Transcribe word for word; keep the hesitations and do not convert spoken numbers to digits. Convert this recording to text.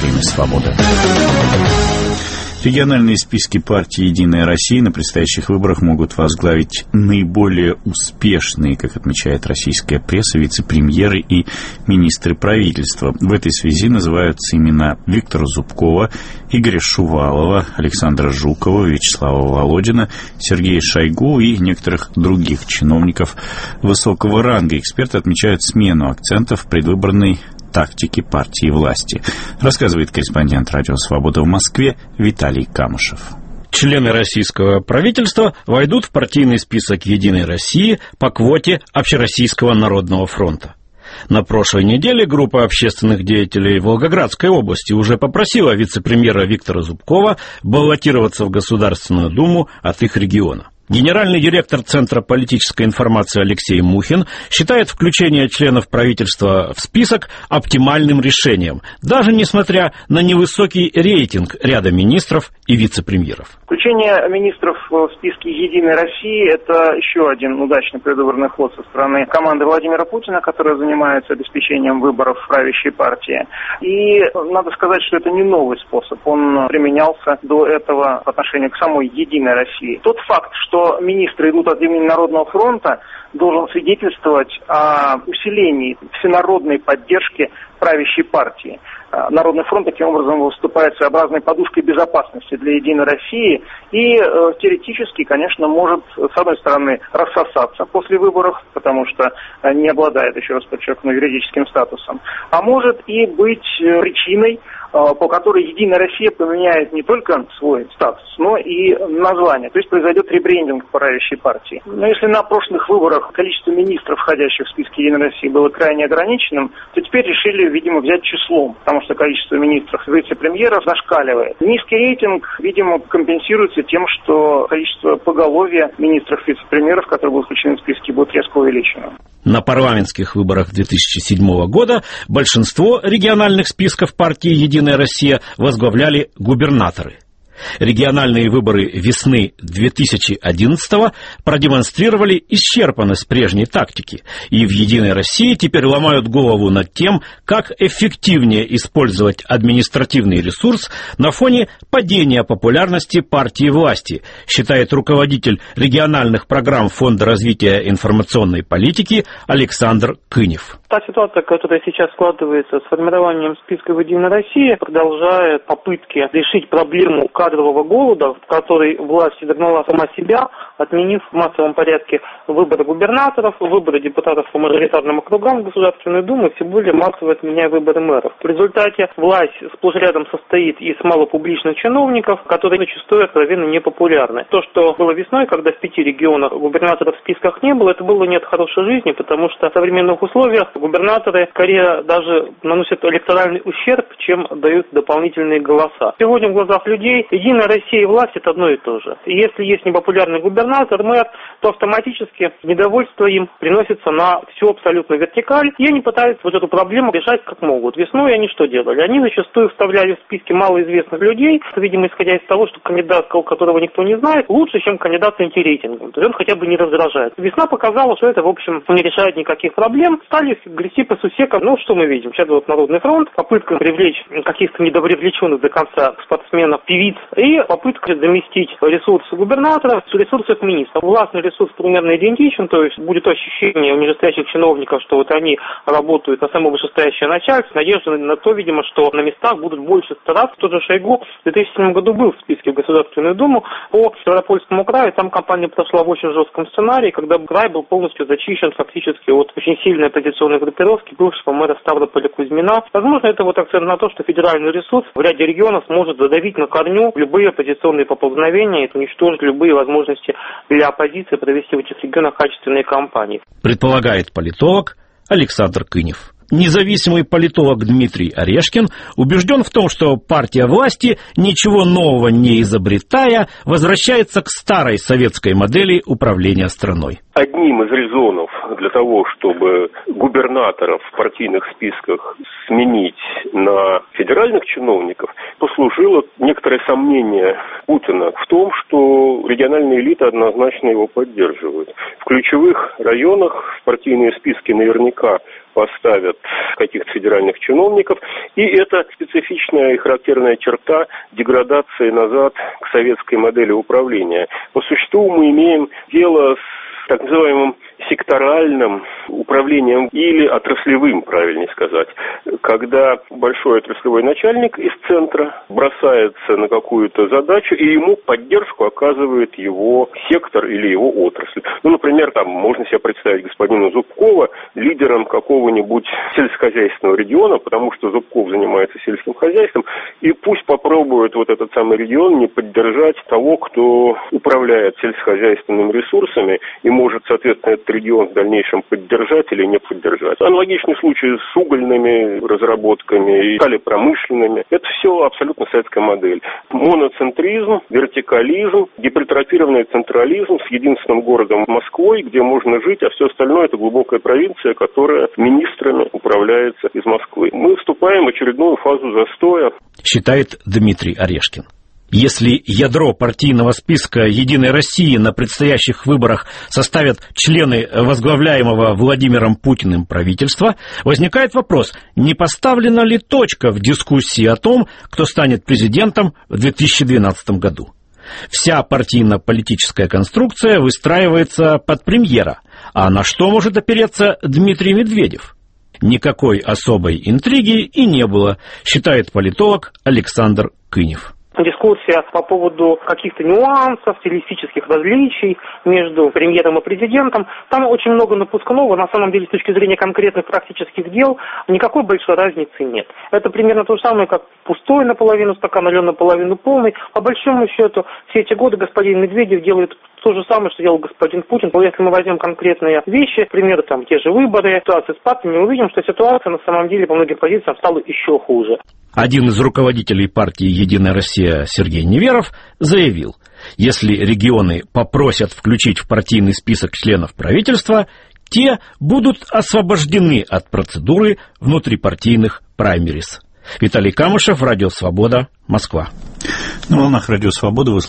партийной свободы. Региональные списки партии «Единая Россия» на предстоящих выборах могут возглавить наиболее успешные, как отмечает российская пресса, вице-премьеры и министры правительства. В этой связи называются имена Виктора Зубкова, Игоря Шувалова, Александра Жукова, Вячеслава Володина, Сергея Шойгу и некоторых других чиновников высокого ранга. Эксперты отмечают смену акцентов предвыборной тактики партии власти, рассказывает корреспондент «Радио Свобода» в Москве Виталий Камышев. Члены российского правительства войдут в партийный список «Единой России» по квоте Общероссийского народного фронта. На прошлой неделе группа общественных деятелей Волгоградской области уже попросила вице-премьера Виктора Зубкова баллотироваться в Государственную Думу от их региона. Генеральный директор Центра политической информации Алексей Мухин считает включение членов правительства в список оптимальным решением, даже несмотря на невысокий рейтинг ряда министров и вице-премьеров. Включение министров в списке «Единой России» – это еще один удачный предвыборный ход со стороны команды Владимира Путина, которая занимается обеспечением выборов правящей партии. И надо сказать, что это не новый способ. Он применялся до этого по отношению к самой «Единой России». Тот факт, что что министры идут от имени Народного фронта, должен свидетельствовать о усилении всенародной поддержки правящей партии. Народный фронт таким образом выступает своеобразной подушкой безопасности для «Единой России» и э, теоретически, конечно, может, с одной стороны, рассосаться после выборов, потому что не обладает, еще раз подчеркну, юридическим статусом, а может и быть причиной, по которой «Единая Россия» поменяет не только свой статус, но и название. То есть произойдет ребрендинг правящей партии. Но если на прошлых выборах количество министров, входящих в списки «Единой России», было крайне ограниченным, то теперь решили, видимо, взять числом, потому что количество министров и вице-премьеров зашкаливает. Низкий рейтинг, видимо, компенсируется тем, что количество поголовья министров и вице-премьеров, которые будут включены в списки, будет резко увеличено. На парламентских выборах две тысячи седьмого года большинство региональных списков партии «Единая Россия» возглавляли губернаторы. Региональные выборы весны две тысячи одиннадцатого продемонстрировали исчерпанность прежней тактики, и в «Единой России» теперь ломают голову над тем, как эффективнее использовать административный ресурс на фоне падения популярности партии власти, считает руководитель региональных программ Фонда развития информационной политики Александр Кынев. Та ситуация, которая сейчас складывается с формированием списка в «Единой России», продолжает попытки решить проблему кадрового голода, в который власть загнала сама себя, отменив в массовом порядке выборы губернаторов, выборы депутатов по мажоритарным округам в Государственную Думу, тем более массово отменяя выборы мэров. В результате власть сплошь рядом состоит из малопубличных чиновников, которые зачастую откровенно непопулярны. То, что было весной, когда в пяти регионах губернаторов в списках не было, это было не от хорошей жизни, потому что в современных условиях губернаторы скорее даже наносят электоральный ущерб, чем дают дополнительные голоса. Сегодня в глазах людей «Единая Россия» и власть – это одно и то же. Если есть непопулярный губернатор, мэр, то автоматически недовольство им приносится на всю абсолютно вертикаль, и они пытаются вот эту проблему решать как могут. Весной они что делали? Они зачастую вставляли в списки малоизвестных людей, видимо, исходя из того, что кандидат, которого никто не знает, лучше, чем кандидат с антирейтингом. То есть он хотя бы не раздражает. Весна показала, что это, в общем, не решает никаких проблем. Стали грести по сусекам. Ну, что мы видим? Сейчас вот Народный фронт, попытка привлечь каких-то недопривлеченных до конца спортсменов, певиц, и попытка заместить ресурсы губернаторов с ресурсов министров. Властный ресурс примерно идентичен, то есть будет ощущение у нижестоящих чиновников, что вот они работают на самое вышестоящее начальство. Надежда на то, видимо, что на местах будут больше стараться. Тот же Шойгу в две тысячи седьмом году был в списке в Государственную Думу по Ставропольскому краю. Там кампания прошла в очень жестком сценарии, когда край был полностью зачищен фактически от очень сильной оппозиционной группировки бывшего мэра Ставрополя Кузьмина. Возможно, это вот акцент на то, что федеральный ресурс в ряде регионов может задавить на корню любые оппозиционные поползновения и уничтожить любые возможности для оппозиции провести в этих регионах качественные кампании. Предполагает политолог Александр Кынев. Независимый политолог Дмитрий Орешкин убежден в том, что партия власти, ничего нового не изобретая, возвращается к старой советской модели управления страной. Одним из резонов для того, чтобы губернаторов в партийных списках сменить на федеральных чиновников, послужило некоторое сомнение Путина в том, что региональная элита однозначно его поддерживает. В ключевых районах в партийные списки наверняка поставят каких-то федеральных чиновников. И это специфичная и характерная черта деградации назад к советской модели управления. По существу мы имеем дело с так называемым секторальным управлением или отраслевым, правильнее сказать, когда большой отраслевой начальник из центра бросается на какую-то задачу, и ему поддержку оказывает его сектор или его отрасль. Ну, например, там можно себе представить господина Зубкова лидером какого-нибудь сельскохозяйственного региона, потому что Зубков занимается сельским хозяйством, и пусть попробует вот этот самый регион не поддержать того, кто управляет сельскохозяйственными ресурсами и может, соответственно, этот регион в дальнейшем поддержать или не поддержать. Аналогичный случай с угольными разработками и сталепромышленными. Это все абсолютно советская модель. Моноцентризм, вертикализм, гипертрофированный централизм с единственным городом Москвой, где можно жить, а все остальное это глубокая провинция, которая министрами управляется из Москвы. Мы вступаем в очередную фазу застоя. Считает Дмитрий Орешкин. Если ядро партийного списка «Единой России» на предстоящих выборах составят члены возглавляемого Владимиром Путиным правительства, возникает вопрос, не поставлена ли точка в дискуссии о том, кто станет президентом в две тысячи двенадцатом году. Вся партийно-политическая конструкция выстраивается под премьера, а на что может опереться Дмитрий Медведев? Никакой особой интриги и не было, считает политолог Александр Кынев. Дискуссия по поводу каких-то нюансов, стилистических различий между премьером и президентом. Там очень много напускного. На самом деле, с точки зрения конкретных практических дел, никакой большой разницы нет. Это примерно то же самое, как пустой наполовину стакан, нален наполовину полный. По большому счету, все эти годы господин Медведев делает то же самое, что делал господин Путин. Но если мы возьмем конкретные вещи, к примеру, там, те же выборы, ситуация с партиями, мы увидим, что ситуация на самом деле по многим позициям стала еще хуже. Один из руководителей партии «Единая Россия» Сергей Неверов заявил, если регионы попросят включить в партийный список членов правительства, те будут освобождены от процедуры внутрипартийных праймерис. Виталий Камышев, Радио Свобода, Москва. На волнах Радио Свобода вы